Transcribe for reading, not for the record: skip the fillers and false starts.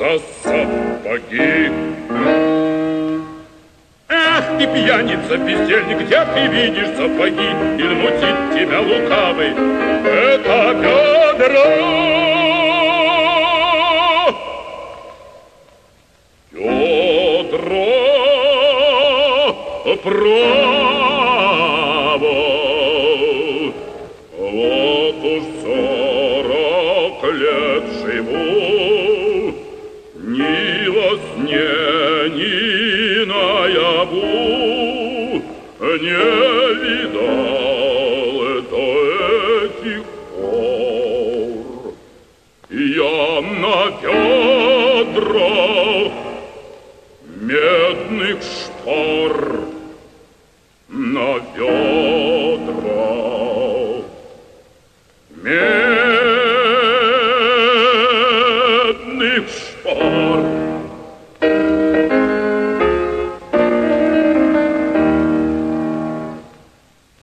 за сапоги. Ах ты, пьяница, бездельник, где ты видишь сапоги? Или мутит тебя лукавый? Это Пёдро! Пёдро! Право! Вот уж 40 лет живу, ни во сне, ни наяву не видал до этих пор. Я на ведрах медных шпор, на ведрах